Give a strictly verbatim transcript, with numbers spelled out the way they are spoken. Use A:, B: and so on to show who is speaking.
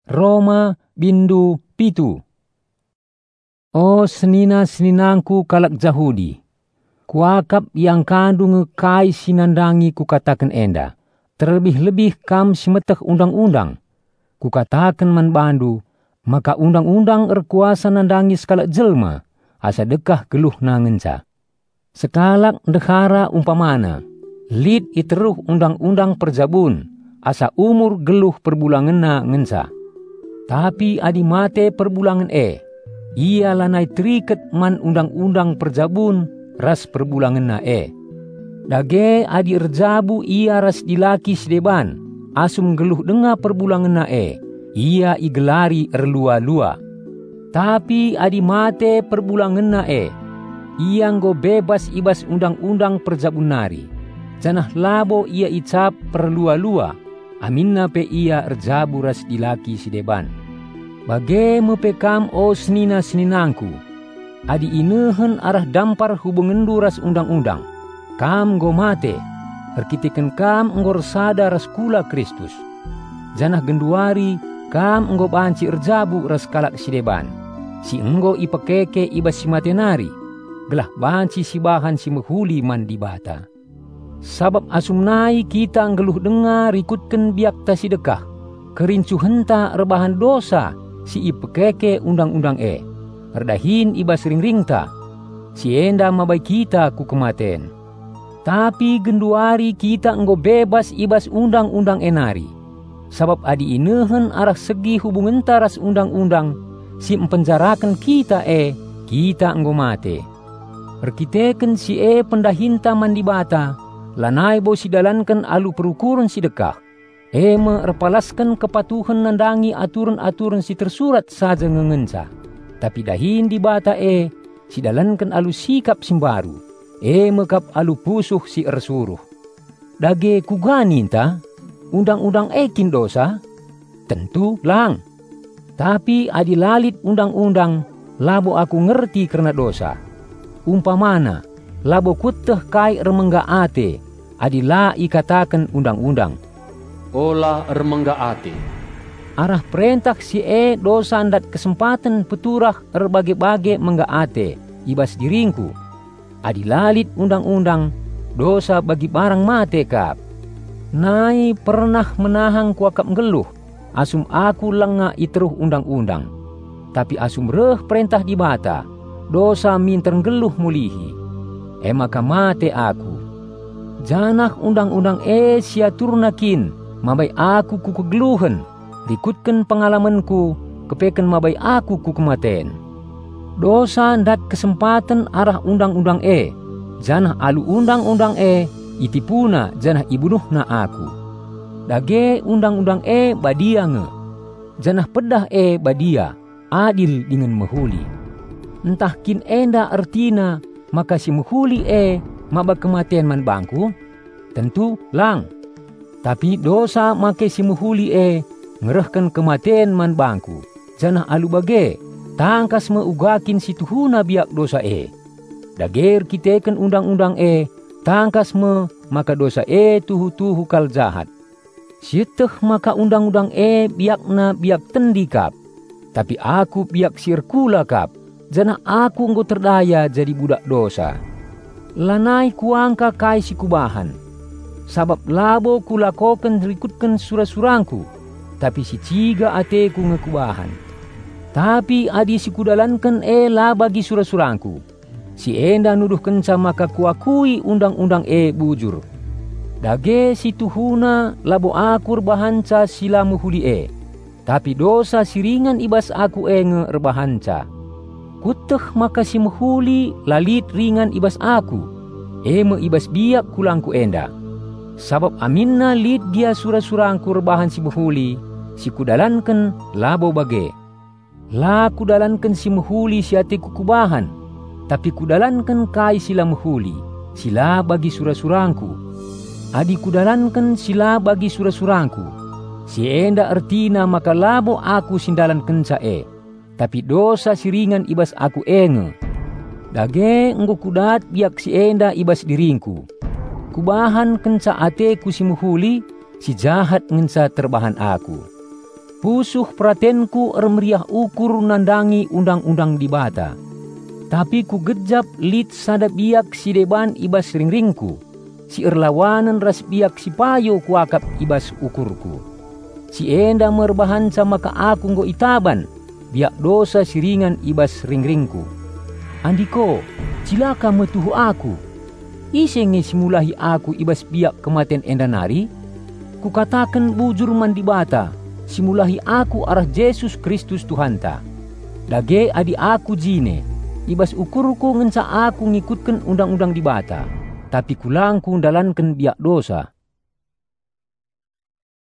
A: Roma bindu pitu. O senina-seninangku kalak Jahudi, kuakap yang kandung kai sinandangi kukatakan enda. Terlebih-lebih kam simeteh undang-undang. Kukatakan man bandu, maka undang-undang erkuasa nandangi sekalak jelma, asa dekah geluh nangenca. Sekalak dehara umpamana, lid iteruh undang-undang perjabun, asa umur geluh perbulangenna ngenca. Tapi adi mate perbulangan e, ia lanai teriket man undang-undang perjabun ras perbulangenna e. Dage adi erjabu ia ras dilaki sedeban, asum geluh denga perbulangenna e, ia igelari erlua-lua. Tapi adi mate perbulangenna e, ia nggo bebas ibas undang-undang perjabun nari. Janah labo ia icap perlua-lua, aminna pe ia erjabu ras dilaki sedeban. Bage mepekam o senina-seninangku, adi inehen arah dampar hubungendu ras undang-undang. Kam nggo mate, erkitiken kam nggo resada ras kula Kristus. Janah genduari kam nggo banci erjabu ras kalak sideban. Si enggo ipekeke ibas si matenari, gelah banci si bahan si mehuli man dibata. Sabab asumnai kita nggeluh dengar ikutken biakta si dekah, kerincuhenta rebahan dosa si ipekeke undang-undang e, erdahin ibas ring-ringta, si enda mabai kita ku kematen. Tapi genduari kita enggo bebas ibas undang-undang enari. Sabab adi inehen arah segi hubungenta ras undang-undang, si empenjarakan kita e, kita enggo mate. Erkiteken si e pendahinta mandibata, lanai bo si dalankan alu perukuran si dekah. Eme erpalaskan kepatuhan nandangi aturan-aturan si tersurat saja ngengenca. Tapi dahin dibata e, si dalankan alu sikap simbaru. E mekap alu pusuh si ersuruh. Dage kuganinta, undang-undang ekin dosa? Tentu lang. Tapi adi lalit undang-undang, labo aku ngerti karena dosa. Umpamana, labo kuteh kai remengga ate, adi la ikatakan undang-undang.
B: Ola remengga ate.
A: Arah perintah si e dosa ndat kesempatan peturah erbage-bage mengga ate, ibas diringku. Adi lalit undang-undang, dosa bagi barang mate kap. Nai pernah menahang kuakap ngeluh, asum aku lenga iteruh undang-undang. Tapi asum reh perintah dibata, dosa minter ngeluh mulihi. E maka mate aku. Janah undang-undang e siaturnakin, mabai aku ku kegeluhen, rikutkan pengalamanku, kepeken mabai aku ku kematen. Dosa ndat kesempatan arah undang-undang e, janah alu undang-undang e, itipuna janah ibunuhna aku. Dage undang-undang e badia nge, janah pedah e badia, adil dengan mehuli. Entah kin enda ertina, maka si mehuli e, maba kematian man bangku? Tentu lang. Tapi dosa make si mehuli e, ngerehkan kematian man bangku, janah alu bage. Tangkas meugakin si tuhuna biak dosa e. Dager kiteken undang-undang e, tangkas me maka dosa e tuhu-tuhu kal jahat. Sieteh maka undang-undang e biakna biak tendikap. Tapi aku biak sirkula kap, jana aku nggo terdaya jadi budak dosa. Lanai kuangka kai si kubahan. Sabab labo kulakoken rikutken surah-surangku, tapi si ciga ateku ngekubahan. Tapi adi si kudalankan e la bagi surah-surangku. Si enda nuduh kenca maka kuakui undang-undang e bujur. Dage si tuhuna labo aku erbahanca sila muhuli e. Tapi dosa siringan ibas aku e nge erbahanca. Kuteh maka si muhuli lalit ringan ibas aku. E me ibas biak kulangku enda. Sabab aminna lit dia surah-surangku erbahan si muhuli, si kudalankan labo bage. La kudalankan si mehuli si atiku kubahan, tapi kudalankan kai sila mehuli, sila bagi surah-surangku. Adi kudalankan sila bagi surah-surangku, si enda ertina maka labo aku sindalan kenca e, tapi dosa siringan ibas aku enge. Dage enggo kudat biak si enda ibas diringku. Kubahan kenca ateku si mehuli, si jahat ngenca terbahan aku. Pusuh pratenku ermeriah ukur nandangi undang-undang dibata. Tapi ku gejap lit sada biak si deban ibas ringringku. Si erlawanan ras biak si payo kuakap ibas ukurku. Si enda merbahan sama ka aku nggo itaban. Biak dosa siringan ibas ringringku. Andiko, cilaka metuhu aku. Isenge simulahi aku ibas biak kematen enda nari. Kukatakan bujur mandibata. Simulahi aku arah Yesus Kristus Tuhanta. Dage adi aku jine. Ibas ukurku ngensa aku ngikutkan undang-undang dibata. Tapi kulangku dalankan biak dosa.